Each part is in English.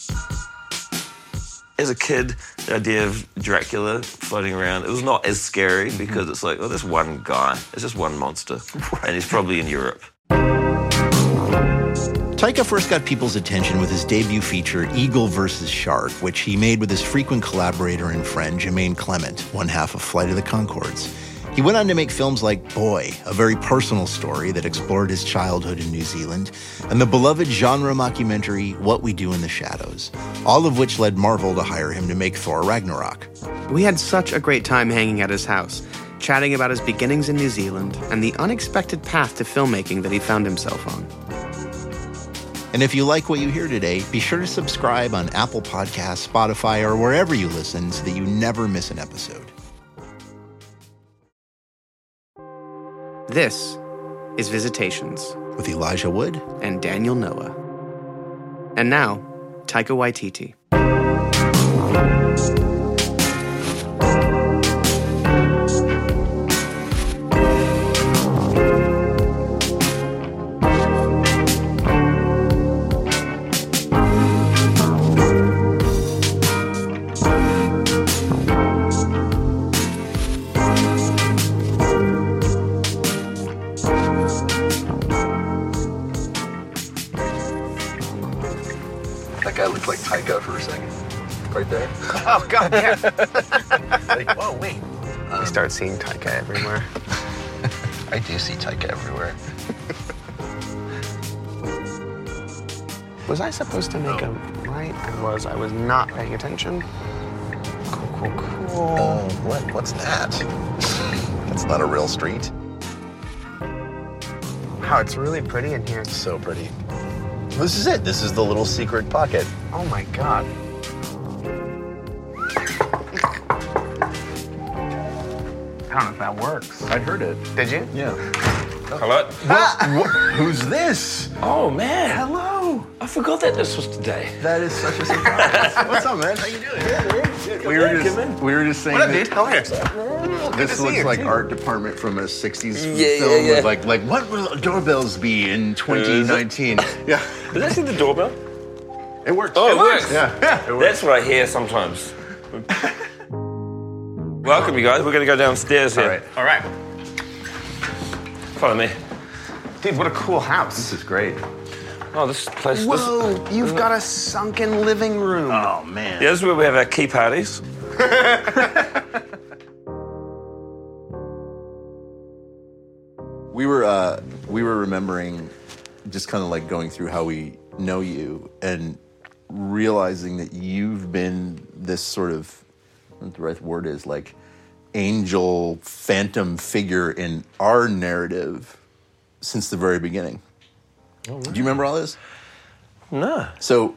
As a kid, the idea of Dracula floating around, it was not as scary because it's like, oh, there's one guy. It's just one monster. And he's probably in Europe. Taika first got people's attention with his debut feature, Eagle vs. Shark, which he made with his frequent collaborator and friend, Jermaine Clement, one half of Flight of the Conchords. He went on to make films like Boy, a very personal story that explored his childhood in New Zealand, and the beloved genre mockumentary What We Do in the Shadows, all of which led Marvel to hire him to make Thor Ragnarok. We had such a great time hanging at his house, chatting about his beginnings in New Zealand and the unexpected path to filmmaking that he found himself on. And if you like what you hear today, be sure to subscribe on Apple Podcasts, Spotify, or wherever you listen so that you never miss an episode. This is Visitations With Elijah Wood and Daniel Noah. And now, Taika Waititi. That guy looked like Taika for a second. Right there. Oh, God, yeah. Like, whoa, wait. You start seeing Taika everywhere. I do see Taika everywhere. Was I supposed to make a right? I was not paying attention. Cool. What's that? That's not a real street. Wow, it's really pretty in here. So pretty. This is it. This is the little secret pocket. Oh, my God. I don't know if that works. I heard it. Did you? Yeah. Hello? Who's this? Oh, man. Hello. I forgot that this was today. That is such a surprise. What's up, man? How you doing? Good. We were just saying What up, that dude? How are you? this see looks you, like too. art department from a 60s Yeah, film yeah. with like what will doorbells be in 2019? Yeah. Did that see the doorbell? It works. Oh, it works. Yeah. It works. That's what I hear sometimes. Welcome, you guys. We're going to go downstairs here. All right. Follow me. Dude, what a cool house. This is great. Oh, this place. Whoa, you've got a sunken living room. Oh, man. Yeah, this is where we have our key parties. We were remembering just kind of like going through how we know you and realizing that you've been this sort of, I don't know what the right word is, like angel phantom figure in our narrative since the very beginning. Oh, do you remember all this? No. So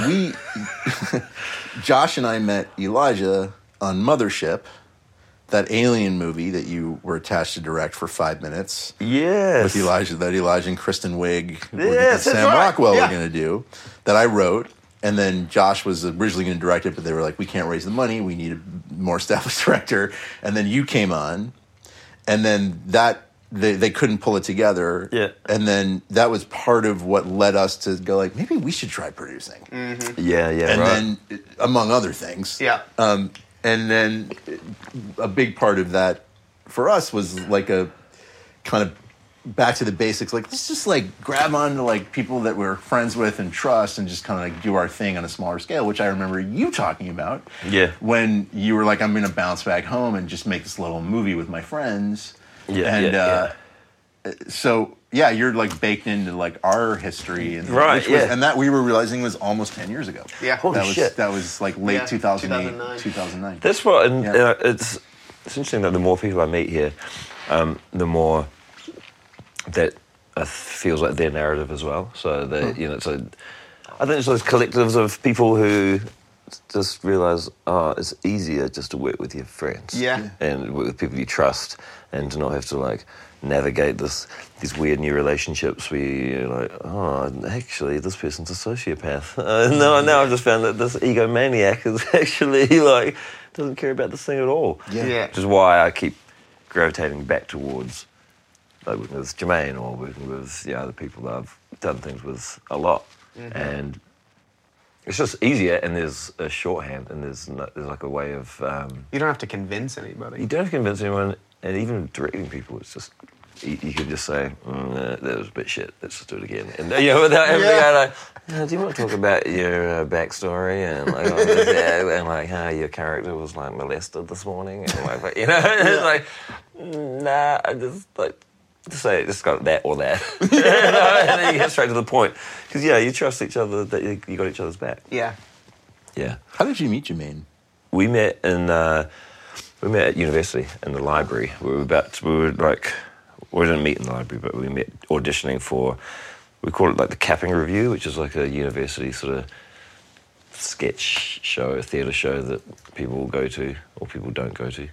Josh and I met Elijah on Mothership, that Alien movie that you were attached to direct for 5 minutes. Yes. With Elijah and Kristen Wiig and Yes, Sam that's right. Rockwell Yeah. were going to do, that I wrote. And then Josh was originally going to direct it, but they were like, we can't raise the money. We need a more established director. And then you came on. And then they couldn't pull it together. Yeah. And then that was part of what led us to go like, maybe we should try producing. Yeah, And right. then, among other things. Yeah. And then a big part of that for us was like a kind of back to the basics. Like, let's just like grab onto like people that we're friends with and trust and just kind of like do our thing on a smaller scale, which I remember you talking about. Yeah. When you were like, I'm going to bounce back home and just make this little movie with my friends. Yeah, And yeah. so, yeah, you're like baked into like our history. And, Right, which was, yeah. And that we were realizing was almost 10 years ago. Yeah. Holy that was, shit. That was like late Yeah, 2008, 2009. 2009. That's what, and Yeah. it's interesting that the more people I meet here, the more that feels like their narrative as well. So that so I think it's those collectives of people who just realize, it's easier just to work with your friends, Yeah. and work with people you trust, and to not have to like navigate these weird new relationships where you're like, actually, this person's a sociopath. Now I've just found that this egomaniac is actually like doesn't care about this thing at all. Yeah. Which is why I keep gravitating back towards like working with Jermaine or working with the people that I've done things with a lot. And it's just easier, and there's a shorthand, and there's like a way of. You don't have to convince anybody. You don't have to convince anyone, and even directing people, it's just you could just say, that was a bit shit. Let's just do it again. And without everything, do you want to talk about your backstory and like how your character was like molested this morning? And like, it's like, nah, I just like. Just say it, just got that or that. And then you get straight to the point. Because, you trust each other that you got each other's back. Yeah. Yeah. How did you meet Jermaine? We met at university in the library. We didn't meet in the library, but we met auditioning for, we call it like the Capping Review, which is like a university sort of sketch show, theatre show that people go to or people don't go to.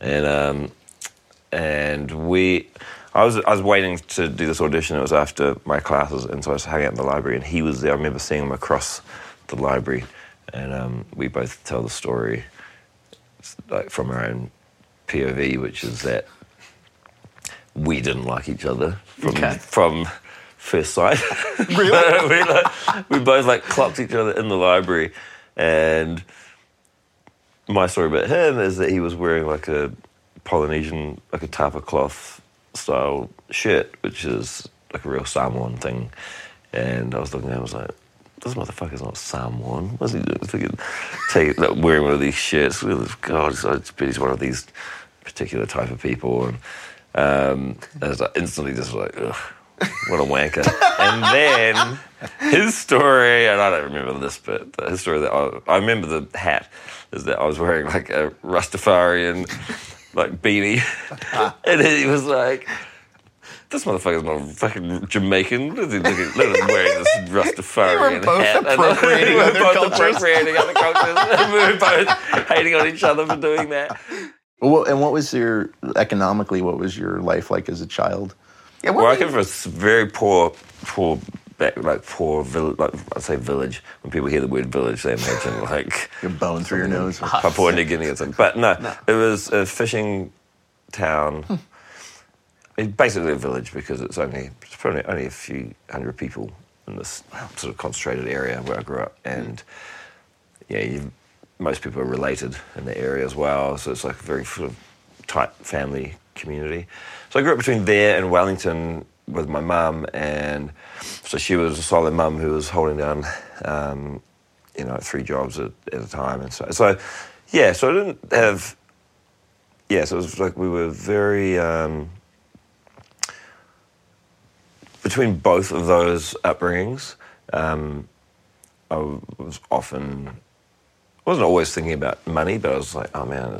And I was waiting to do this audition. It was after my classes, and so I was hanging out in the library, and he was there. I remember seeing him across the library, and we both tell the story like from our own POV, which is that we didn't like each other from first sight. Really? we both like clocked each other in the library, and my story about him is that he was wearing like a Polynesian, like a tapa cloth style shirt, which is like a real Samoan thing. And I was looking at him, I was like, this motherfucker's not Samoan. What's he doing? Wearing one of these shirts. God, I bet he's one of these particular type of people. And I was like, instantly just like, ugh, what a wanker. And then his story, and I don't remember this bit, but his story that I remember the hat, is that I was wearing like a Rastafarian like beanie, and he was like, "This motherfucker's not fucking Jamaican. Look at him wearing this Rastafarian hat." We were both appropriating other cultures. We were both hating on each other for doing that. Well, and what was your life like as a child? Yeah, well, I came from a very poor village, like I'd say village. When people hear the word village, they imagine like your bone through your nose, Papua New Guinea or something. But no, it was a fishing town. It's basically a village because it's probably only a few hundred people in this sort of concentrated area where I grew up, and most people are related in the area as well. So it's like a very sort of tight family community. So I grew up between there and Wellington with my mum, and so she was a solid mum who was holding down, 3 jobs at a time, and so I didn't have, so it was like we were very between both of those upbringings. I was wasn't always thinking about money, but I was like, oh man,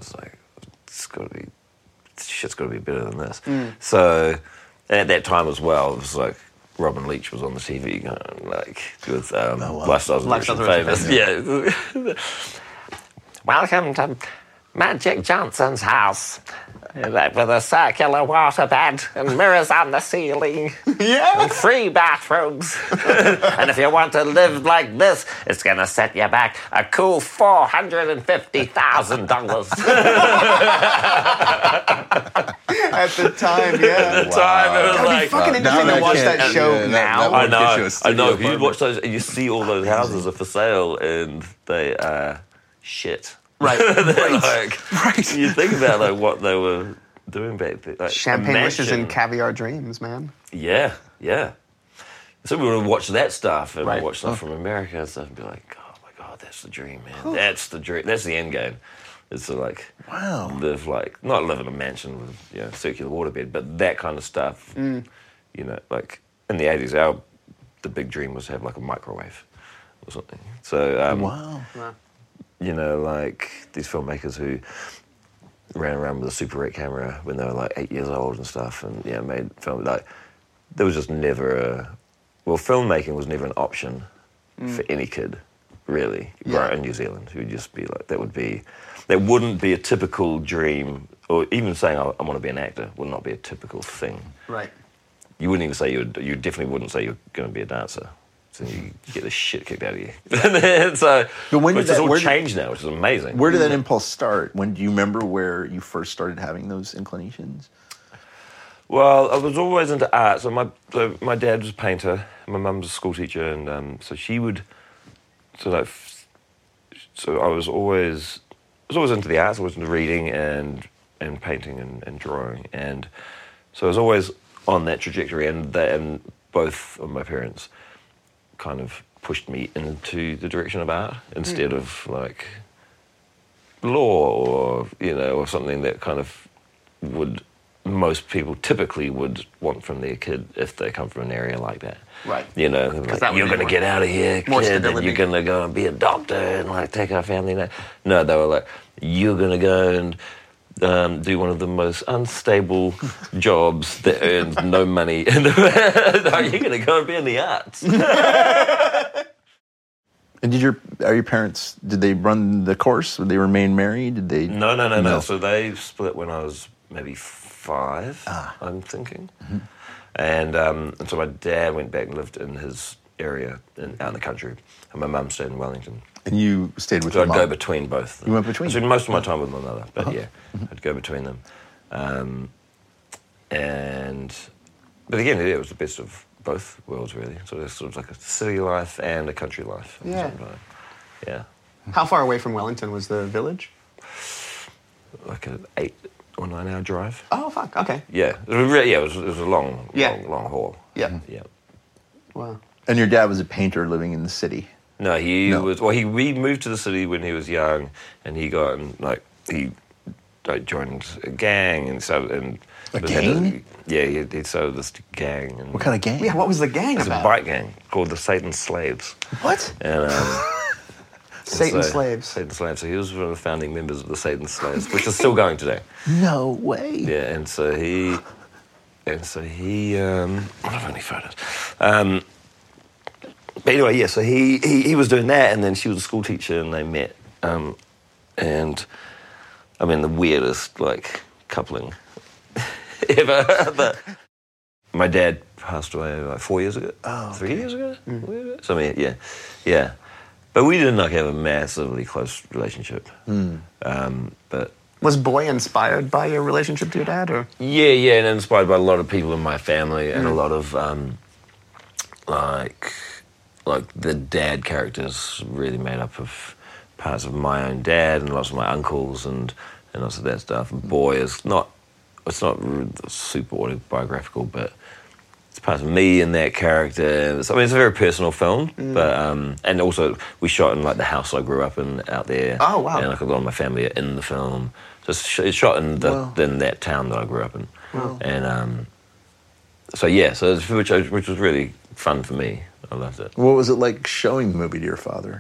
shit's got to be better than this. So. And at that time as well, it was like Robin Leach was on the TV going, like, with Lifestyles of Famous. Yeah. Welcome to Magic Johnson's house. With a circular waterbed and mirrors on the ceiling. Yeah. And free bathrooms. And if you want to live like this, it's going to set you back a cool $450,000. At the time, yeah. At the time, it was That'd be fucking interesting to watch that show now. I know. You watch those and you see all those houses are for sale and they are shit. Right. Right. You think about like what they were doing back then. Like, champagne wishes and caviar dreams, man. Yeah. So we would watch that stuff and watch stuff from America and stuff and be like, oh my God, that's the dream, man. That's the dream. That's the end game. It's to like not live in a mansion with circular waterbed, but that kind of stuff. Like in the 80s, the big dream was to have like a microwave or something. So like these filmmakers who ran around with a Super 8 camera when they were like 8 years old and stuff, and made film. Like there was just never filmmaking was never an option for any kid, really, right in New Zealand. Who would just be like that wouldn't be a typical dream, or even saying I want to be an actor would not be a typical thing. Right. You wouldn't even say you definitely wouldn't say you're going to be a dancer. So you get the shit kicked out of you. So, but when did it's all changed now, which is amazing. Where did that impulse start? When do you remember where you first started having those inclinations? Well, I was always into art. So my dad was a painter, and my mum was a school teacher, and so she would so I was always into the arts. I was into reading and painting and drawing, and so I was always on that trajectory. And both of my parents kind of pushed me into the direction of art instead of like law or or something that kind of most people typically would want from their kid if they come from an area like that. Right. Like, you're going to get out of here, kid, and you're going to go and be a doctor and like take our family now. No, they were like, you're going to go and do one of the most unstable jobs that earns no money. No, you're going to go and be in the arts. And are your parents, did they run the course? Did they remain married? Did they? No. So they split when I was maybe 5, I'm thinking. Mm-hmm. And so my dad went back and lived in his area out in the country, and my mum stayed in Wellington. And you stayed with so your mom? So I'd go between both. You went between? I spent most of my time with my mother, but I'd go between them. But again, it was the best of both worlds, really. So it's sort of like a city life and a country life. Yeah. How far away from Wellington was the village? Like an 8 or 9 hour drive. Oh, fuck. Okay. Yeah. It was a long haul. Yeah. Yeah. Wow. And your dad was a painter living in the city? No, we moved to the city when he was young, and he got he joined a gang and started a gang? He started this gang. And what kind of gang? Yeah, what was the gang about? It's a bike gang called the Satan Slaves. What? And Satan Slaves. Satan Slaves. So he was one of the founding members of the Satan Slaves, which is still going today. No way. Yeah, and so he I don't have any photos. But anyway, so he was doing that, and then she was a school teacher, and they met. And I mean, the weirdest coupling ever. But my dad passed away 4 years ago. Oh, 3 years ago. Mm. So I mean, yeah. But we didn't have a massively close relationship. But was Boy inspired by your relationship to your dad, or? Yeah, and inspired by a lot of people in my family, and a lot of like the dad characters really made up of parts of my own dad and lots of my uncles and lots of that stuff. And Boy it's not super autobiographical, but it's part of me in that character. It's a very personal film, but and also we shot in the house I grew up in out there. Oh wow! And a lot of my family are in the film, so it's shot in that town that I grew up in. Wow. And which was really fun for me. I loved it. What was it like showing the movie to your father?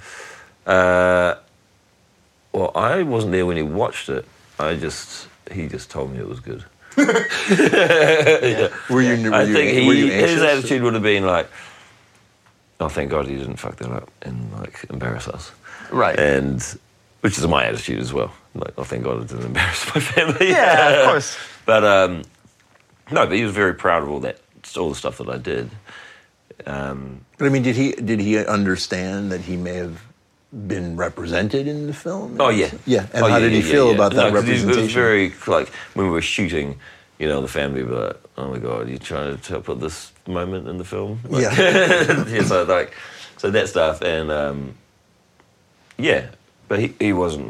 Well, I wasn't there when he watched it. He just told me it was good. Yeah. Were you anxious? His attitude would have been like, "Oh, thank God he didn't fuck that up and embarrass us." Right. And which is my attitude as well. "Oh, thank God it didn't embarrass my family." Yeah, of course. But no, but he was very proud of all the stuff that I did. But I mean, did he understand that he may have been represented in the film? Oh yeah, yeah. And how did he feel about that representation? It was very when we were shooting, the family were like, "Oh my God, you trying to put this moment in the film?" So that stuff, and but he wasn't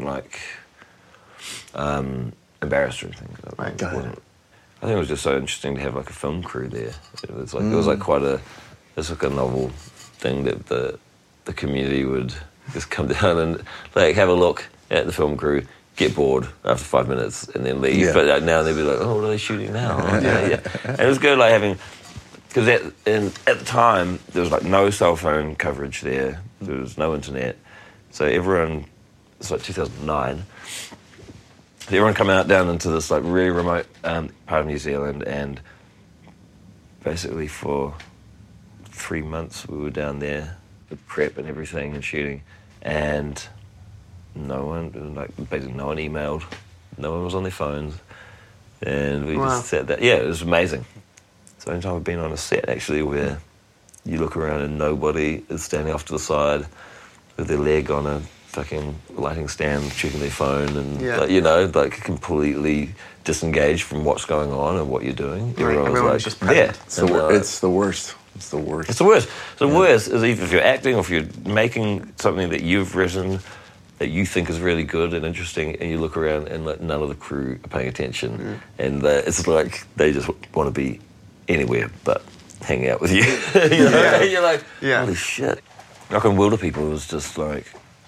embarrassed or anything. Right. I think it was just so interesting to have a film crew there. It was quite a novel thing that the community would just come down and have a look at the film crew, get bored after 5 minutes, and then leave. Yeah. But now they'd be like, "Oh, what are they shooting now?" Yeah. And it was good, having, because at the time there was no cell phone coverage there. There was no internet, so everyone. It's 2009. So everyone come out down into this really remote part of New Zealand, and basically for 3 months we were down there with prep and everything and shooting, and no one emailed, no one was on their phones, and we just sat there. Yeah, it was amazing. It's the only time I've been on a set actually where you look around and nobody is standing off to the side with their leg on a fucking lighting stand checking their phone and completely disengaged from what's going on and what you're doing. Everyone's just present. It's the worst. It's the worst. It's the worst. The worst is if you're acting or if you're making something that you've written that you think is really good and interesting, and you look around and like none of the crew are paying attention, and it's like they just want to be anywhere but hang out with you. You know? And you're like, holy shit. Like on Wilder People, it was just like,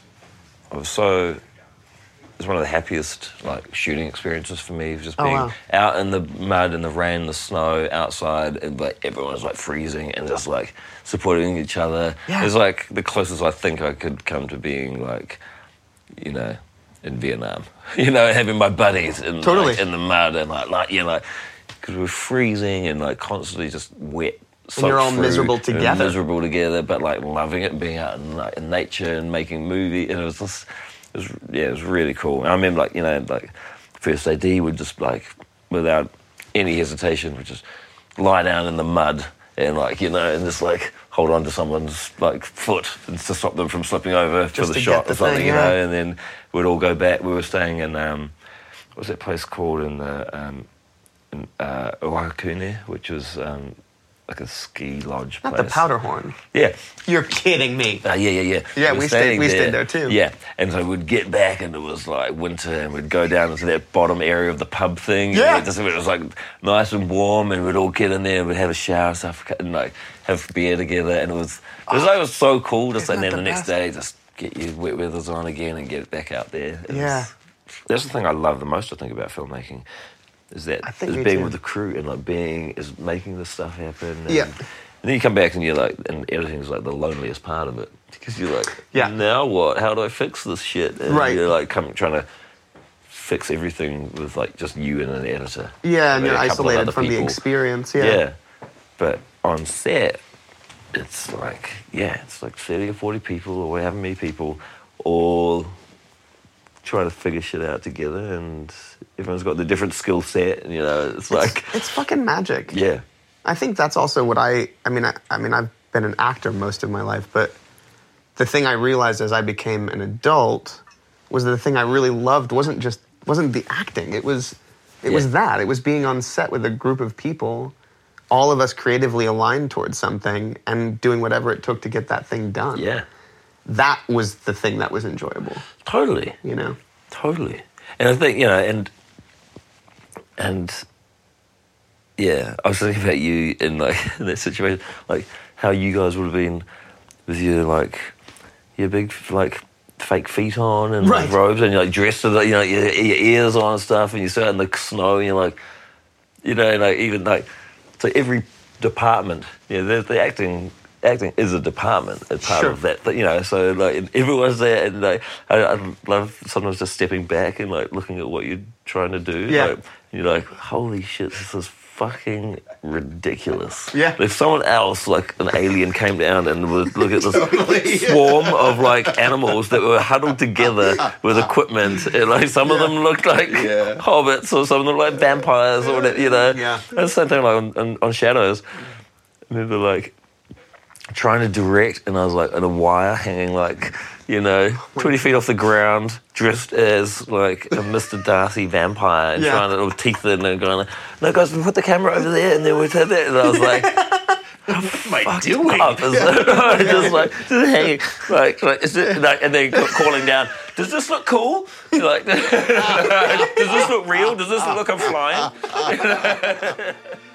it was one of the happiest like shooting experiences for me, just being out in the mud and the rain, the snow, outside, and like everyone's like freezing and just like supporting each other. It was like the closest I think I could come to being like, you know, in Vietnam. You know, having my buddies in like, in the mud and like you know, like because we were freezing and like constantly just wet. And you're all miserable together. Miserable together, but like loving it, being out in nature and making movies, and it was just. It was really cool. And I remember, like, you know, like, first AD would just, like, without any hesitation, would just lie down in the mud and, like, you know, and just, like, hold on to someone's, like, foot and to stop them from slipping over for the shot or something, you know, and then we'd all go back. We were staying in, what was that place called in Oahu, which was, like a ski lodge place. Not the Powderhorn. Yeah. You're kidding me. Yeah. Yeah, we stayed there too. Yeah, and so we'd get back and it was like winter and we'd go down into that bottom area of the pub thing. Yeah. And it was like nice and warm and we'd all get in there and we'd have a shower and stuff and like have beer together and it was so cool. Just and then the next day just get your wet weathers on again and get back out there. That's the thing I love the most, I think, about filmmaking. Is being with the crew and like making this stuff happen. And then you come back and you're like, and editing's like the loneliest part of it because you're like, now what? How do I fix this shit? And you're like trying to fix everything with like just you and an editor. Yeah, and you're isolated from the experience. Yeah, but on set, it's like 30 or 40 people or however many people all trying to figure shit out together, and everyone's got the different skill set, and, you know, it's like... It's fucking magic. Yeah. I think that's also what I mean, I've been an actor most of my life, but the thing I realized as I became an adult was that the thing I really loved wasn't the acting. It was that. It was being on set with a group of people, all of us creatively aligned towards something, and doing whatever it took to get that thing done. Yeah. That was the thing that was enjoyable. Totally. You know? Totally. And I think, you know, and yeah, I was thinking about you in that situation, like how you guys would have been with your big like fake feet on and like, robes, and you're like dressed with your ears on and stuff, and you're sitting in the snow, and you're like, you know, like even like so every department, the acting is a department. It's part of that, you know. So like everyone's there, and like I love sometimes just stepping back and like looking at what you're trying to do. Yeah, like, you're like, holy shit, this is fucking ridiculous. Yeah. If someone else, like an alien, came down and would look at this swarm of like animals that were huddled together with equipment, and like some of them looked like hobbits, or some of them like vampires, or whatever, you know. Yeah. And the same thing like on Shadows. I remember like trying to direct, and I was like on a wire hanging like, you know, 20 feet off the ground, dressed as like a Mr. Darcy vampire, and trying to, with teeth in, and going, no guys, we put the camera over there, and then we did that, and I was like, what am I doing? Just hanging, like, is it, like, and then calling down, does this look cool? Like, does this look real? Does this look like I'm flying?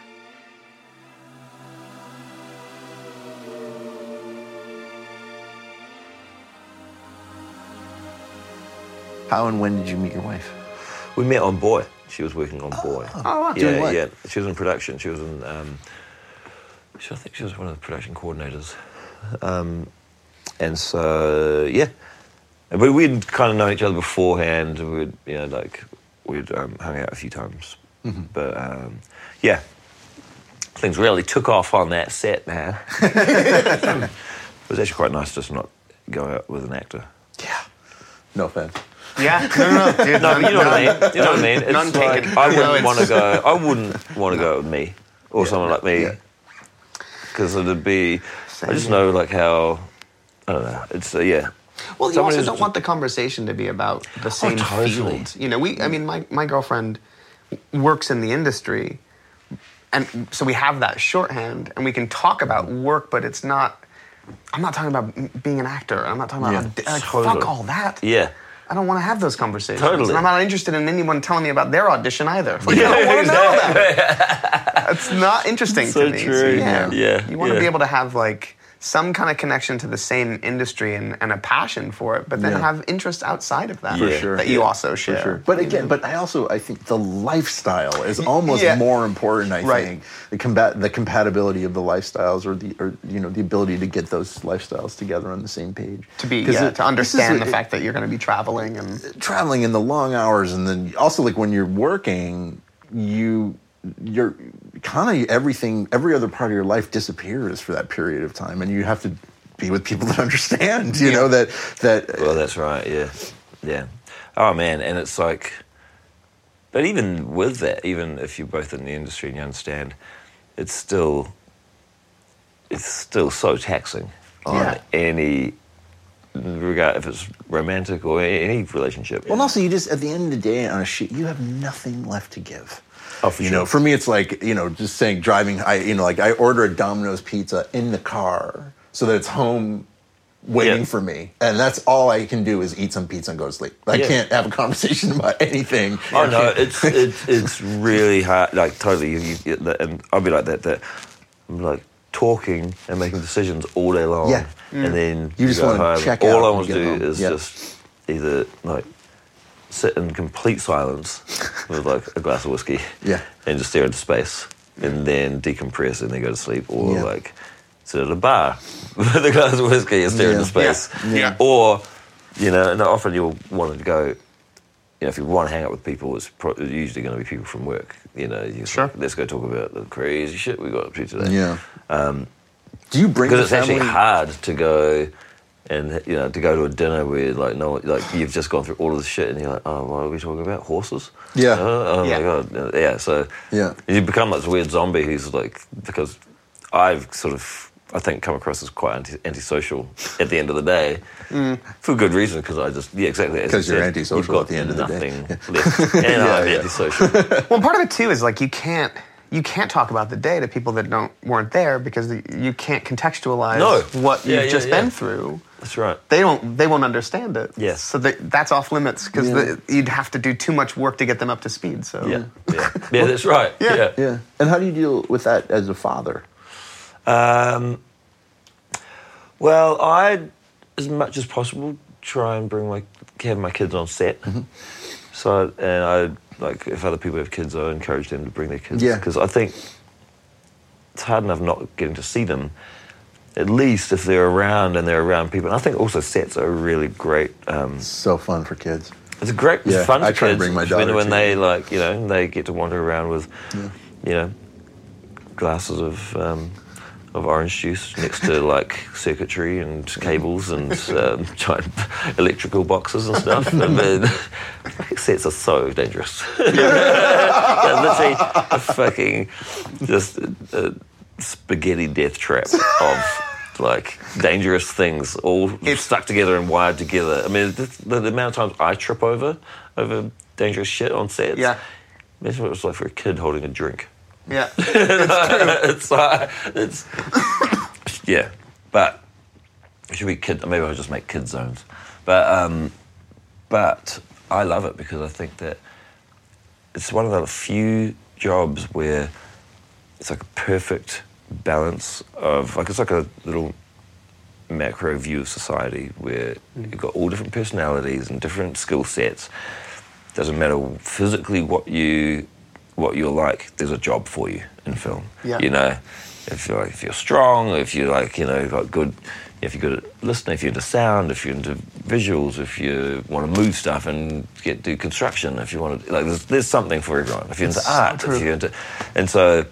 How and when did you meet your wife? We met on Boy. She was working on Boy. Doing what? Yeah. She was in production. She was in. I think she was one of the production coordinators. And so but we'd kind of known each other beforehand. We'd hung out a few times. Mm-hmm. But things really took off on that set, man. It was actually quite nice just not go out with an actor. Yeah. No offense. Yeah, no, dude. No, but you know what I mean. You know what I mean. It's none like taken. I wouldn't want to go. I wouldn't want to go with me or someone like me, because it'd be. I just know like how. I don't know. It's Well, you someone also don't want the conversation to be about the same field. You know, my girlfriend works in the industry, and so we have that shorthand, and we can talk about work, but it's not. I'm not talking about being an actor. I'm not talking about fuck all that. Yeah. I don't want to have those conversations. Totally. And I'm not interested in anyone telling me about their audition either. Like, I don't want to know about it. It's not interesting So to me. true. So, Yeah. You want to be able to have like some kind of connection to the same industry and a passion for it, but then have interests outside of that For sure. that you also share. For sure. But again, I think the lifestyle is almost more important. I think the compatibility of the lifestyles, or the ability to get those lifestyles together on the same page. To understand the fact that you're going to be traveling and the long hours, and then also like when you're working, you're kind of every other part of your life disappears for that period of time, and you have to be with people that understand, you know, that. Well, that's right, yeah. Oh, man, and it's like, but even with that, even if you're both in the industry and you understand, it's still so taxing on any regard, if it's romantic or any relationship. Well, and also you just, at the end of the day on a shoot, you have nothing left to give. Oh, for sure. For me, it's like, just saying driving, I order a Domino's pizza in the car so that it's home waiting for me. And that's all I can do is eat some pizza and go to sleep. I can't have a conversation about anything. Oh, no, it's really hard. Like, totally. And I'll be like that I'm like talking and making decisions all day long. Yeah. And then you just want to check out. All I want to do is just either, like, sit in complete silence with like a glass of whiskey and just stare into space and then decompress and then go to sleep, or like sit at a bar with a glass of whiskey and stare into space. Or, and often you'll want to go, if you want to hang out with people, it's usually going to be people from work. Sure. Let's go talk about the crazy shit we got up to today. Yeah. Do you bring the family? Because it's actually hard to go and to go to a dinner where you've just gone through all of this shit and you're like, oh, what are we talking about? Horses? Yeah. Oh my god. Yeah. So you become like this weird zombie who's like, because I've sort of, I think, come across as quite antisocial at the end of the day, for good reason, because I just exactly because you're antisocial at the end of the day. Nothing left, and I'm antisocial. Well, part of it too is like you can't talk about the day to people that weren't there, because you can't contextualize what you've just been through. That's right. They won't understand it. Yes. So that's off limits, because you'd have to do too much work to get them up to speed. So yeah, that's right. Yeah. And how do you deal with that as a father? Well, I, as much as possible, try and have my kids on set. Mm-hmm. So, and I, like, if other people have kids, I encourage them to bring their kids. Yeah. Because I think it's hard enough not getting to see them, at least if they're around and they're around people. And I think also sets are really great. So fun for kids. It's fun for kids. I try to bring my daughter when they, they get to wander around with, glasses of orange juice next to like circuitry and cables and giant electrical boxes and stuff. And then sets are so dangerous. Literally a fucking just a spaghetti death trap of like dangerous things all stuck together and wired together. I mean, the amount of times I trip over dangerous shit on sets. Yeah. Imagine what it was like for a kid holding a drink. Yeah, it's yeah, but it should be kid. Maybe I'll just make kid zones, but I love it because I think that it's one of the few jobs where it's like a perfect balance of it's like a little macro view of society where you've got all different personalities and different skill sets. Doesn't matter physically what you're like, there's a job for you in film. Yeah. If you're strong, if you're got good, if you're good at listening, if you're into sound, if you're into visuals, if you want to move stuff and do construction, if you want to there's something for everyone. If you're into art, if you're into, and so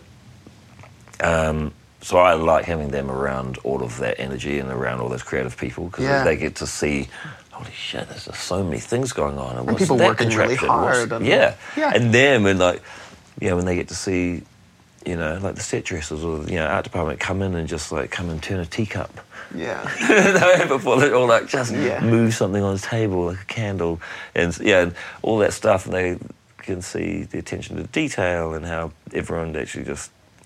I like having them around all of that energy and around all those creative people, because they get to see, holy shit, there's just so many things going on. And people working really hard. And them, and when they get to see, like the set dressers or art department come in and just come and turn a teacup. Yeah. Before they all just move something on the table, like a candle, and all that stuff, and they can see the attention to detail and how everyone actually just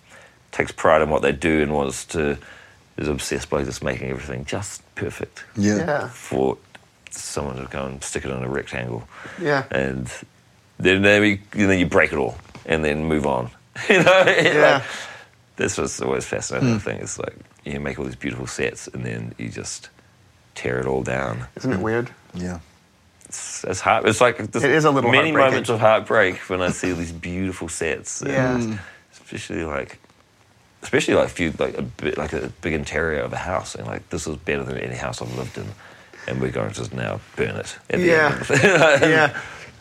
takes pride in what they do and is obsessed by just making everything just perfect. Yeah. For someone to go and stick it on a rectangle. Yeah. And then you break it all and then move on. You know? Yeah. That's what's always fascinating thing. It's like you make all these beautiful sets and then you just tear it all down. Isn't it weird? Yeah. It's hard. It's like It is a little many heartbreaking. moments of heartbreak when I see these beautiful sets. Yeah. And especially if you like a big interior of a house and like this is better than any house I've lived in, and we're going to just now burn it. At the end of it. Yeah.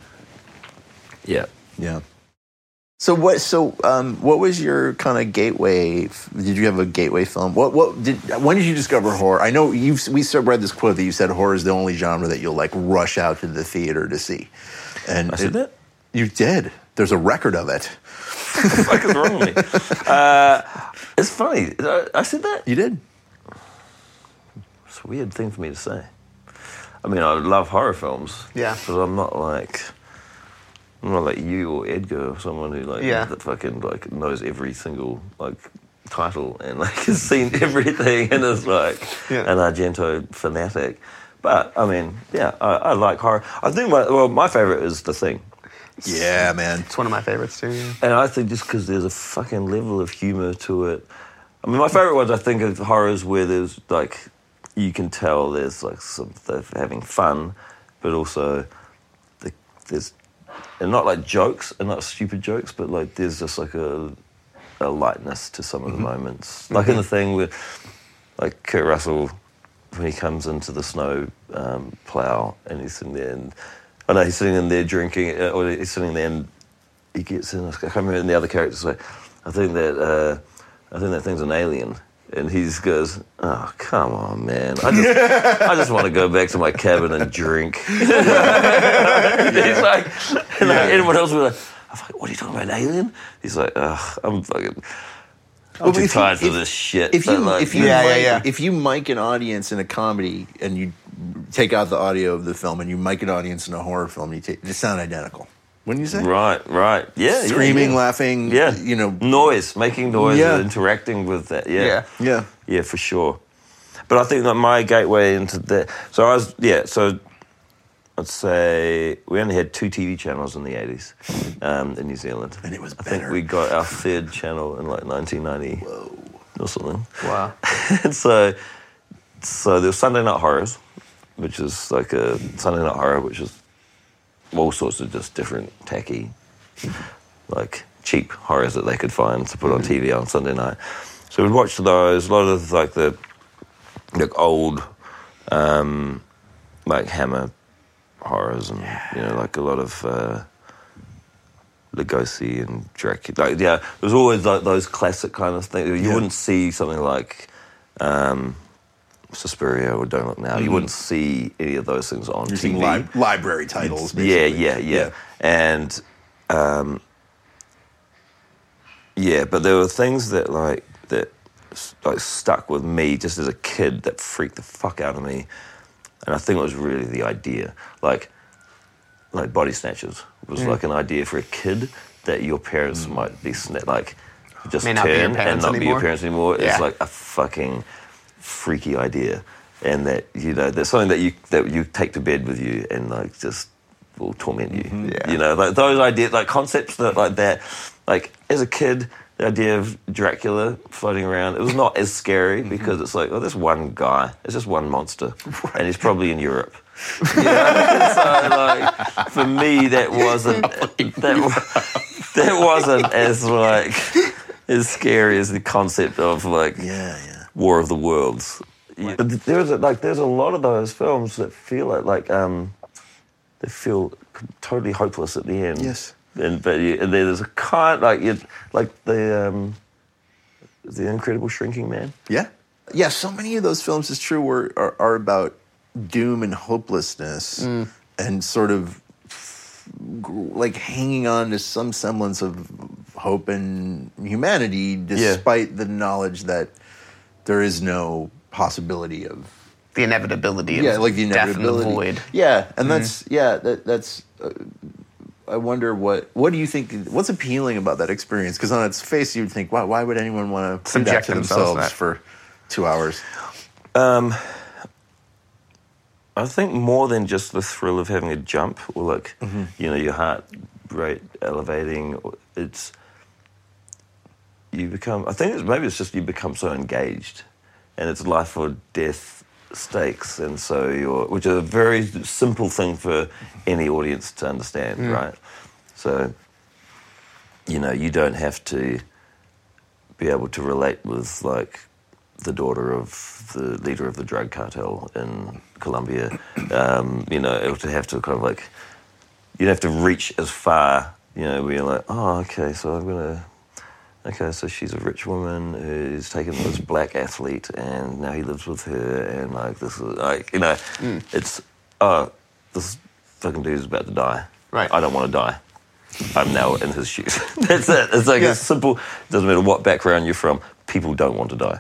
Yeah. Yeah. So what was your kind of gateway? Did you have a gateway film? When did you discover horror? I know we read this quote that you said horror is the only genre that you'll like rush out to the theater to see. And I said that? You did. There's a record of it. What the fuck is wrong with me? It's funny. I said that? You did. It's a weird thing for me to say. I mean, I love horror films. Yeah. But I'm not like you or Edgar or someone who that fucking like knows every single like title and like has seen everything and is like an Argento fanatic. But I mean, I like horror. I think my favorite is The Thing. Yeah, man. It's one of my favorites too. Yeah. And I think just because there's a fucking level of humor to it. I mean, my favorite ones I think of horrors where there's like you can tell there's like they're having fun, but also there's. And not like jokes, and not stupid jokes, but like there's just like a lightness to some of the moments. Like in The Thing where, like Kurt Russell, when he comes into the snow plow and he's sitting there, and he's sitting in there drinking, or he's sitting there and he gets in. I can't remember, and the other character's like, I think that thing's an alien. And he just goes, "Oh, come on, man! I just want to go back to my cabin and drink." He's like, and everyone else was like, "I'm like, what are you talking about, an alien?" He's like, "Ugh, I'm too tired for this shit." If you mic an audience in a comedy and you take out the audio of the film and you mic an audience in a horror film, they sound identical. Wouldn't you say? Right. Yeah. Screaming, laughing. Yeah. Noise, making noise, and interacting with that. Yeah, for sure. But I think that my gateway into that. So I'd say we only had 2 TV channels in the 80s in New Zealand. And it was better. I think we got our 3rd channel in like 1990 or something. Wow. And so there was Sunday Night Horrors, which is like a Sunday Night Horror, which is all sorts of just different tacky, like cheap horrors that they could find to put on TV on Sunday night. So we'd watch those. A lot of like the old, like Hammer horrors, and like a lot of Lugosi and Dracula. Like, there was always like those classic kind of things. You wouldn't see something like Suspiria or Don't Look Now. You wouldn't see any of those things on TV. Library titles, basically. Yeah. And but there were things that stuck with me just as a kid that freaked the fuck out of me, and I think it was really the idea, like Body Snatchers was like an idea for a kid that your parents might be just turn and not be your parents anymore. It's like a fucking freaky idea, and that there's something that you take to bed with you and like just will torment you. Like those ideas, like concepts that like as a kid, the idea of Dracula floating around, it was not as scary because it's like, there's one guy, it's just one monster, and he's probably in Europe. So like for me, that wasn't as scary as the concept of like War of the Worlds. Yeah. But there's a lot of those films that feel they feel totally hopeless at the end. Yes. And there's a kind like the Incredible Shrinking Man. Yeah. So many of those films, is true, are about doom and hopelessness, and sort of like hanging on to some semblance of hope and humanity, despite the knowledge that there is no possibility of the inevitability of the inevitability. death and the void. Yeah, and that's I wonder what do you think? What's appealing about that experience? Because on its face, you'd think, why would anyone want to subject themselves for 2 hours? I think more than just the thrill of having a jump or like, your heart rate elevating. It's you become. I think maybe it's just you become so engaged, and it's life or death stakes, and so which is a very simple thing for any audience to understand, right? So, you don't have to be able to relate with like the daughter of the leader of the drug cartel in Colombia, to have to kind of like, you have to reach as far, where you're like, oh, okay, so so she's a rich woman who's taken this black athlete and now he lives with her and like, this is like, it's, this fucking dude's about to die. Right. I don't want to die. I'm now in his shoes. That's it. It's like it's simple, doesn't matter what background you're from, people don't want to die.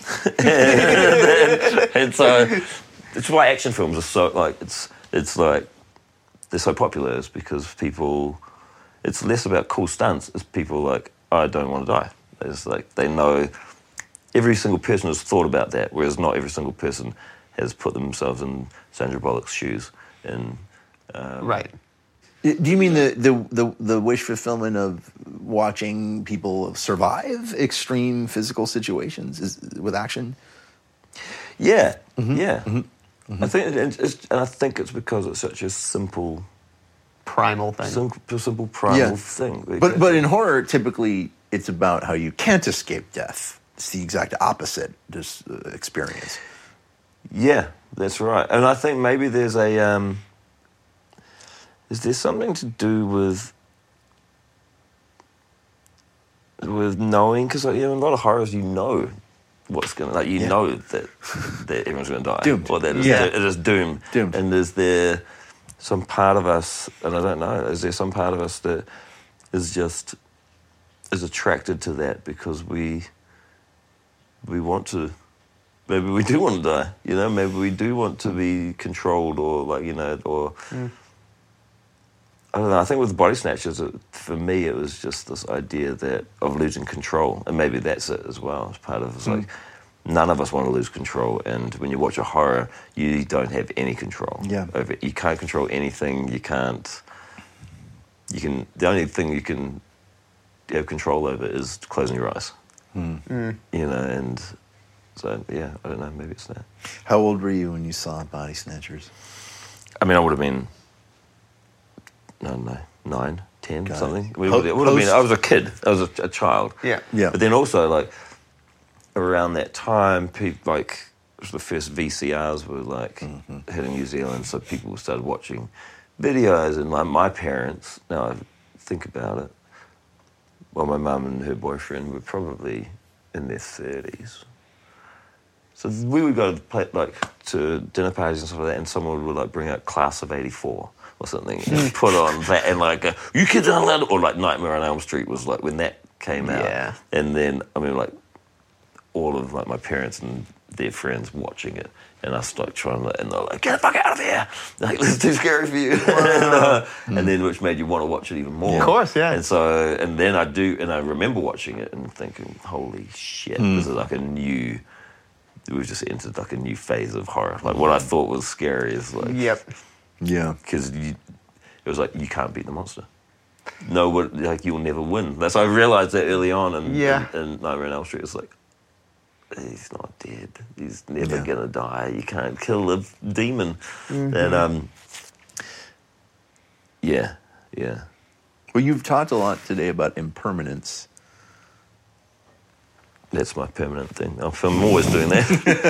and so it's why action films are so like it's like they're so popular is because people, it's less about cool stunts, it's people like, I don't want to die. It's like they know every single person has thought about that, whereas not every single person has put themselves in Sandra Bullock's shoes. And right. Do you mean the wish fulfillment of watching people survive extreme physical situations with action? Yeah, I think it's because it's such a simple, primal thing. Simple primal thing. But in horror, typically it's about how you can't escape death. It's the exact opposite experience. Yeah, that's right. And I think maybe there's a. Is there something to do with knowing? Because a lot of horrors, what's going to know that everyone's going to die, doomed, or that it is doomed. And is there some part of us, and I don't know, is there some part of us that is attracted to that because we want to? Maybe we do want to die. Maybe we do want to be controlled, or I don't know, I think with Body Snatchers, for me, it was just this idea of losing control. And maybe that's it as well. It's part of it's like, none of us want to lose control. And when you watch a horror, you don't have any control over it. You can't control anything. The only thing you can have control over is closing your eyes. And so, I don't know, maybe it's that. How old were you when you saw Body Snatchers? I mean, I would have been, I don't know, 9, 10, Got something. it. It would have been, I was a kid. I was a child. Yeah. But then also, like, around that time, people, like, it was the first VCRs were, like, hitting New Zealand, so people started watching videos, and my parents, now I think about it, well, my mum and her boyfriend were probably in their 30s. So we would go to dinner parties and stuff like that, and someone would, like, bring out Class of 84 or something, and put on that, and, like, you kids aren't allowed to, or, like, Nightmare on Elm Street was, like, when that came out. Yeah. And then, I mean, like, all of, like, my parents and their friends watching it, and us, like, trying to, and they're like, get the fuck out of here! Like, this is too scary for you. And then, which made you want to watch it even more. Of course, yeah. And so, and then I remember watching it and thinking, holy shit, this is like we've just entered like a new phase of horror. Like, what I thought was scary is like... Yep. Yeah. Because it was like, you can't beat the monster. No, like, you'll never win. That's I realized that early on, and Nightmare on Elm Street was like, he's not dead. He's never gonna die. You can't kill a demon. And yeah. Well, you've talked a lot today about impermanence. That's my permanent thing. I'm always doing that.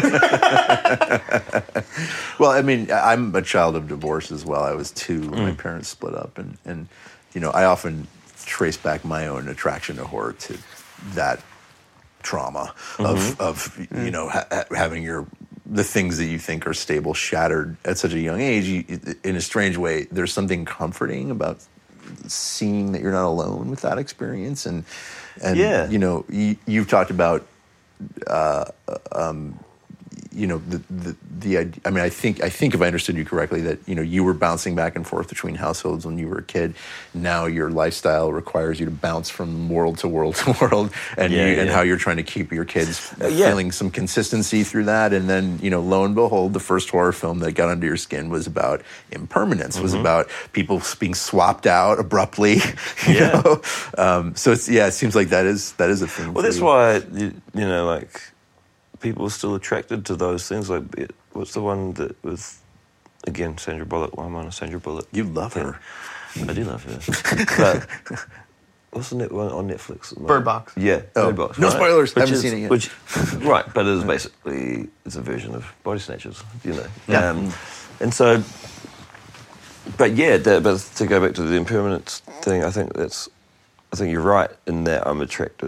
Well, I mean, I'm a child of divorce as well. I was 2 when my parents split up, and you know, I often trace back my own attraction to horror to that trauma of you know, having the things that you think are stable shattered at such a young age. In a strange way, there's something comforting about seeing that you're not alone with that experience, and you know, you've talked about I mean, I think if I understood you correctly, that you were bouncing back and forth between households when you were a kid. Now your lifestyle requires you to bounce from world to world to world, and how you're trying to keep your kids feeling some consistency through that. And then lo and behold, the first horror film that got under your skin was about impermanence, was about people being swapped out abruptly. So it seems like that is a thing. Well, that's why like people are still attracted to those things. Like, what's the one that was, again, Sandra Bullock? Why am I on a Sandra Bullock? You love her. I do love her. But what's the one on Netflix? Bird Box. Yeah, Bird Box. No spoilers. Haven't seen it yet. Right, but it is basically, it's a version of Body Snatchers, Yeah. And so, but to go back to the impermanence thing, I think you're right in that I'm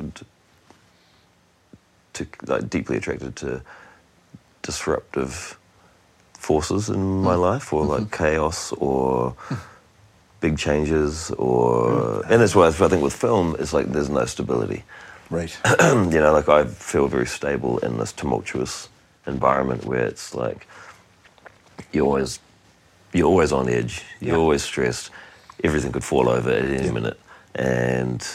deeply attracted to disruptive forces in my life, or like chaos, or big changes, and that's why I think with film, it's like there's no stability. Right. Like I feel very stable in this tumultuous environment where it's like you're always on edge, you're always stressed, everything could fall over at any minute, and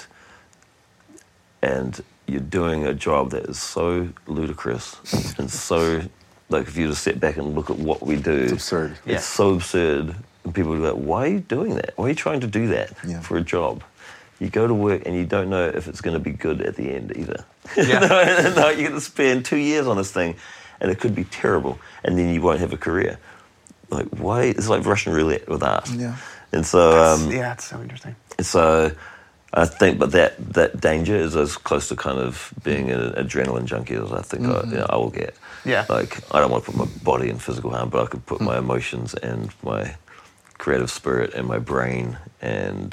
you're doing a job that is so ludicrous and so, like, if you just sit back and look at what we do, it's absurd. It's so absurd, and people are like, why are you doing that? Why are you trying to do that for a job? You go to work and you don't know if it's going to be good at the end either. No, you're going to spend 2 years on this thing, and it could be terrible, and then you won't have a career. Like, why? It's like Russian roulette with art. Yeah. And so... it's so interesting. So... I think, but that danger is as close to kind of being an adrenaline junkie as I think I will get. Yeah. Like, I don't want to put my body in physical harm, but I could put my emotions and my creative spirit and my brain and,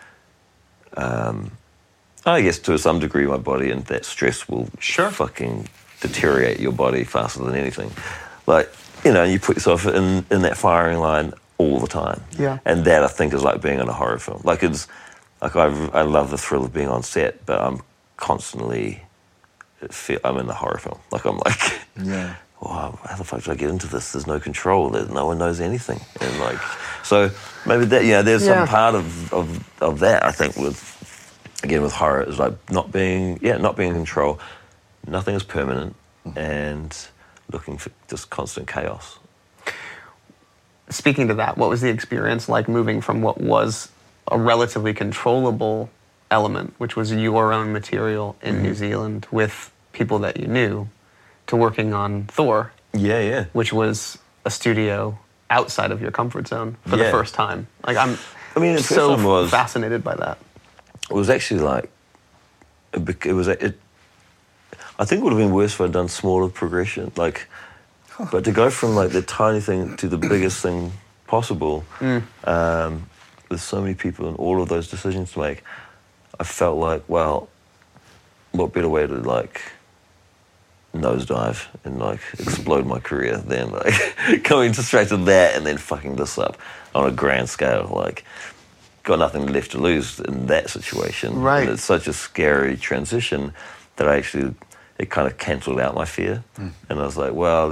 I guess to some degree my body, and that stress will fucking deteriorate your body faster than anything. Like, you put yourself in that firing line all the time. Yeah. And that, I think, is like being in a horror film. Like, it's... Like, I love the thrill of being on set, but I'm constantly... I'm in a horror film. Like, I'm like... Wow, how the fuck did I get into this? There's no control. No one knows anything. And, like... So, maybe that... there's some part of that, I think, with horror, is like not being in control. Nothing is permanent, and looking for just constant chaos. Speaking to that, what was the experience like moving from what was a relatively controllable element, which was your own material in New Zealand with people that you knew, to working on Thor? Yeah. Which was a studio outside of your comfort zone for the first time. Like, I'm so fascinated by that. It was actually like, I think it would have been worse if I'd done smaller progression. Like, but to go from like the tiny thing to the biggest thing possible, with so many people and all of those decisions to make, I felt like, well, what better way to like nosedive and like explode my career than like going straight to that and then fucking this up on a grand scale. Like, got nothing left to lose in that situation. Right. And it's such a scary transition that it kind of cancelled out my fear. And I was like, well,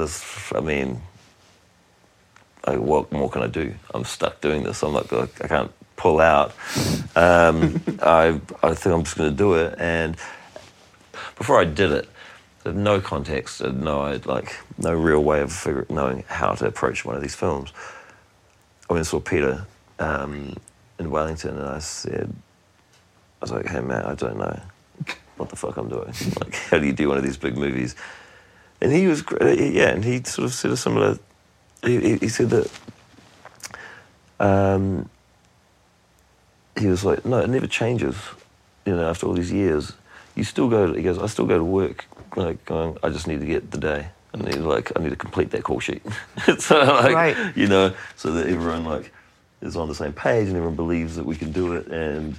what more can I do? I'm stuck doing this. I'm not. I can't pull out. I think I'm just going to do it. And before I did it, I had no context, no real way of knowing how to approach one of these films. I went and saw Peter in Wellington, and I was like, hey man, I don't know what the fuck I'm doing. Like, how do you do one of these big movies? And he was great, and he sort of said a similar. He said that he was like, no, it never changes. After all these years, you still go. He goes, I still go to work, like going, I just need to get the day. I need to complete that call sheet. So right. So that everyone like is on the same page and everyone believes that we can do it. And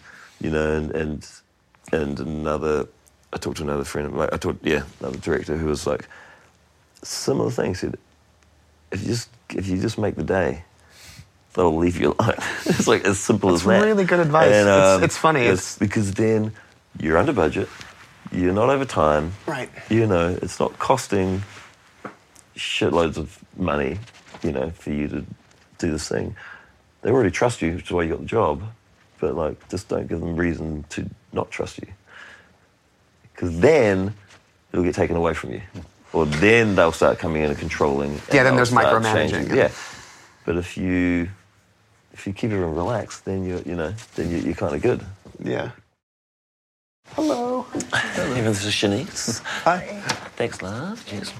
and another, I talked to another friend, another director who was like, similar thing. Said, if you just make the day, they'll leave you alone. It's like as simple as that. That's really good advice. And, it's funny. It's because then you're under budget, you're not over time. Right. It's not costing shitloads of money, you know, for you to do this thing. They already trust you, which is why you got the job. But like, just don't give them reason to not trust you, because then it'll get taken away from you, or then they'll start coming in and controlling. Yeah, then there's they'll start micromanaging. changing. Yeah, but if you keep everyone relaxed, then you're kind of good. Yeah. Hello. Even this is Shanice. Hi. Thanks, love. Cheers.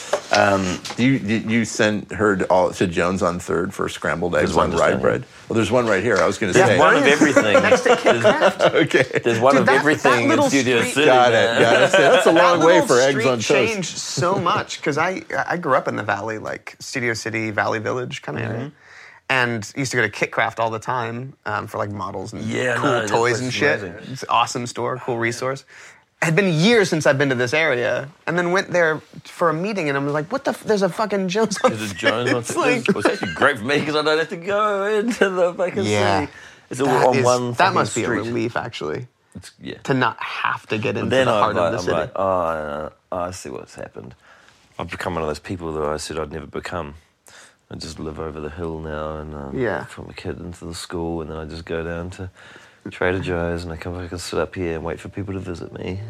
You sent her to Jones on 3rd for scrambled eggs one on just rye down bread? here. Well, there's one right here. I was going to There's say. one of everything. Next to Kit Craft. Okay. There's one Dude, of that everything in little Studio street- City. Got man. it. That's a long That way little for eggs street on toast. changed so much because I grew up in the Valley, like Studio City, Valley Village kind of area, and used to go to Kit Craft all the time for like models and Yeah, cool no, that toys place and is shit. amazing. It's an awesome store, cool resource. It had been years since I'd been to this area, and then went there for a meeting, and I'm like, "What the? There's a fucking Jones on." There's a Jones on It's like, It was actually great for me because I don't have to go into the fucking yeah, city. It's all on one that fucking must be a street. relief, actually, Yeah. to not have to get into Then the I'm heart of the like, city. I see what's happened. I've become one of those people that I said I'd never become. I just live over the hill now, and Yeah. put my kid into the school, and then I just go down to Trader Joe's, and I come back and sit up here and wait for people to visit me.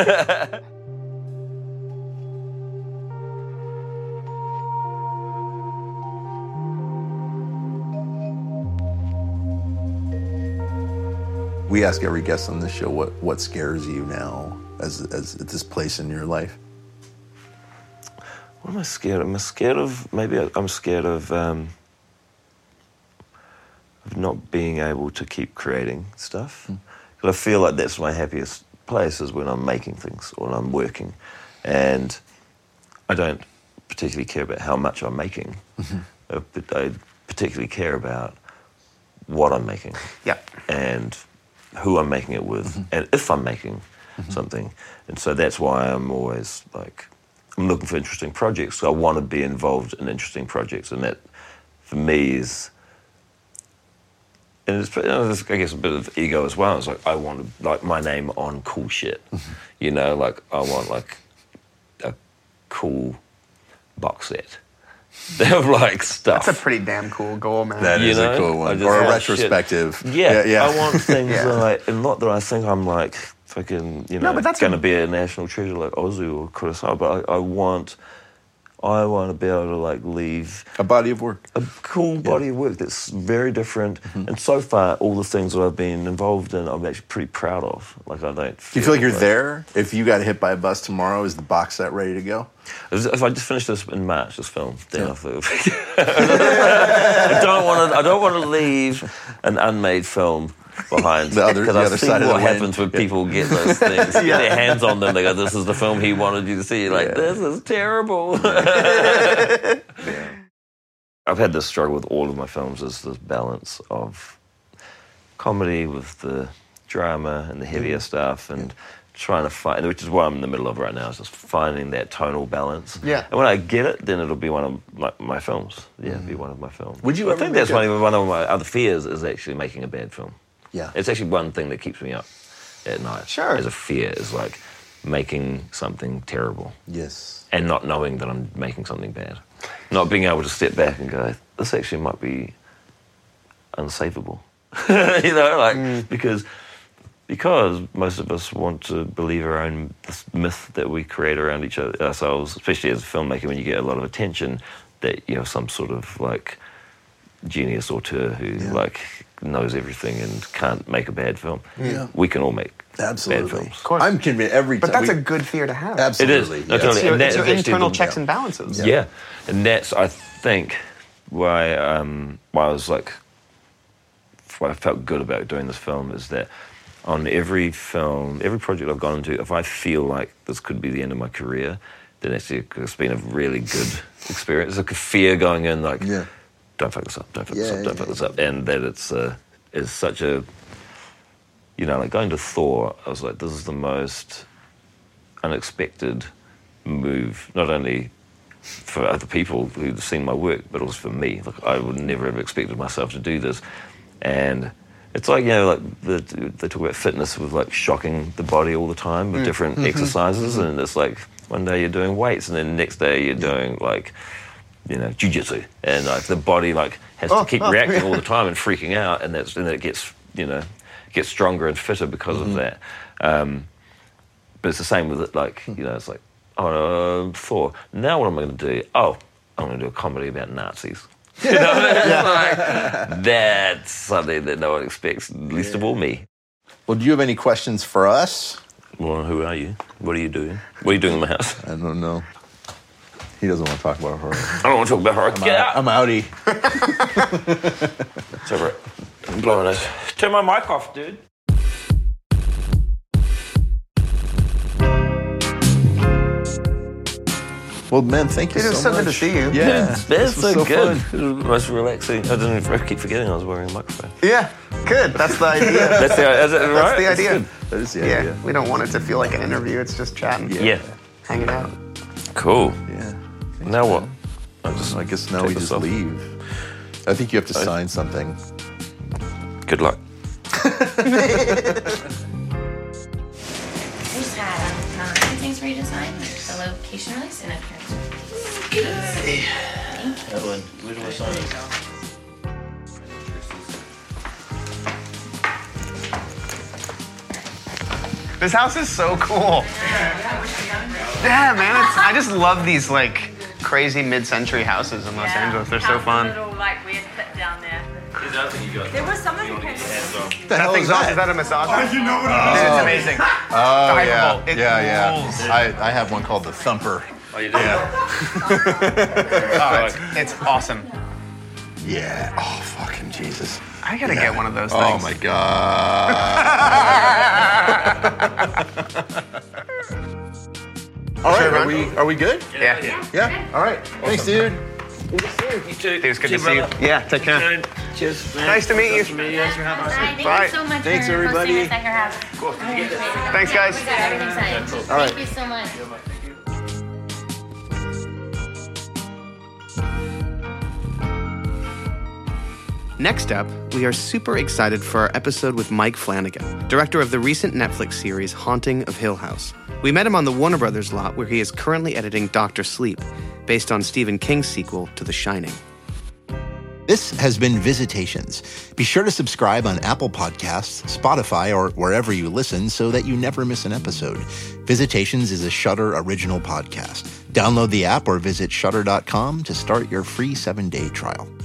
We ask every guest on this show what scares you now as at this place in your life. What am I scared of? I'm scared of not being able to keep creating stuff. Because I feel like that's my happiest place, is when I'm making things or when I'm working. And I don't particularly care about how much I'm making. But I particularly care about what I'm making. Yep. And who I'm making it with, and if I'm making something. And so that's why I'm always like, I'm looking for interesting projects. So I want to be involved in interesting projects, and that, for me, is, and it's, there's, I guess, a bit of ego as well. It's like, I want to, like, my name on cool shit. You know, like, I want, like, a cool box set of, like, stuff. That's a pretty damn cool goal, man. That You is know? a cool I one. just Or a want retrospective. Yeah, I want things Yeah. that I, and not that I think I'm like fucking, you know, but that's going to be a national treasure like Ozu or Kurosawa, but I want to be able to like leave A body of work. a cool body of work that's very different. And so far, all the things that I've been involved in, I'm actually pretty proud of. Like, I don't. Do you feel like you're there? If you got hit by a bus tomorrow, is the box set ready to go? If I just finished this in March, this film, then I thought I don't want to leave an unmade film behind. The other I've seen side of what the wind. happens when people get those things, get their hands on them. They go, "This is the film he wanted you to see." You're like, "This is terrible." I've had this struggle with all of my films, is this balance of comedy with the drama and the heavier stuff, and trying to find, which is what I'm in the middle of right now, is just finding that tonal balance. Yeah. And when I get it, then it'll be one of my films. Yeah, it'll be one of my films. Would you I ever think make that's a- one of my other fears, is actually making a bad film. Yeah. It's actually one thing that keeps me up at night. Sure. As a fear, is like making something terrible Yes. and not knowing that I'm making something bad. Not being able to step back and go, this actually might be unsavable. You know, like, because most of us want to believe our own this myth that we create around ourselves, especially as a filmmaker, when you get a lot of attention, that you have some sort of like genius auteur who like knows everything and can't make a bad film. Yeah. We can all make Absolutely. bad films. Of course. I'm convinced every time. But that's a good fear to have. Absolutely. It is. No, yes. totally. It's your, And that it's your is actually internal the- checks and balances. Yeah, and that's, I think, why I was like, why I felt good about doing this film, is that on every film, every project I've gone into, if I feel like this could be the end of my career, then actually it's been a really good experience. It's like a fear going in, like, don't fuck this up, don't fuck this up, don't fuck this up, and that it's such a, you know, like going to Thor, I was like, this is the most unexpected move, not only for other people who've seen my work, but also for me. Like, I would never have expected myself to do this. And it's like, you know, like they talk about fitness with like shocking the body all the time with different exercises, and it's like, one day you're doing weights, and then the next day you're doing like, jiu-jitsu, and like the body like has to keep reacting all the time and freaking out, and it gets gets stronger and fitter because of that. But it's the same with it, like it's like, Thor. Now what am I going to do? Oh, I'm going to do a comedy about Nazis. That's something that no one expects, least of all me. Well, do you have any questions for us? Well, who are you? What are you doing? What are you doing in my house? I don't know. He doesn't want to talk about horror. I don't want to talk about horror. Get out! I'm outie. It's over it. I'm blowing it. Turn my mic off, dude. Well, man, thank you It was so so much. good to see you. Yeah, That's so good. fun. It was the most relaxing. I keep forgetting I was wearing a microphone. Yeah, good. That's the idea. That's right? the idea. Good. That is the Yeah, idea. we don't want it to feel like an interview. It's just chatting, Yeah. hanging out. Cool. Yeah. Now what? I guess now take we this just off. leave. I think you have to sign something. Good luck. Just had two things for you to sign, a location release and appearance release. This house is so cool. Yeah, man. I just love these like crazy mid-century houses in Los Angeles. They're so fun. Little, like, weird pit down there. There was something you The That hell thing's is awesome. that? Is that a massage? You know what Dude, it's amazing. Oh, Hyperbolt. yeah. It Yeah. rules. I have one called the Thumper. Oh, you do? Yeah. It's awesome. Yeah. Oh, fucking Jesus. I gotta get one of those Oh, things. my God. All right, are we good? Yeah. Yeah. All right. Thanks, dude. You too. Dude, it's good to see you. Yeah, take care. Cheers. Nice to meet you. Thank Bye. you so much Thanks, for everybody. hosting us at your house. Cool. Thanks, guys. Everything's signed. All right. Thank you so much. Next up, we are super excited for our episode with Mike Flanagan, director of the recent Netflix series Haunting of Hill House. We met him on the Warner Brothers lot where he is currently editing Dr. Sleep, based on Stephen King's sequel to The Shining. This has been Visitations. Be sure to subscribe on Apple Podcasts, Spotify, or wherever you listen so that you never miss an episode. Visitations is a Shudder original podcast. Download the app or visit Shudder.com to start your free 7-day trial.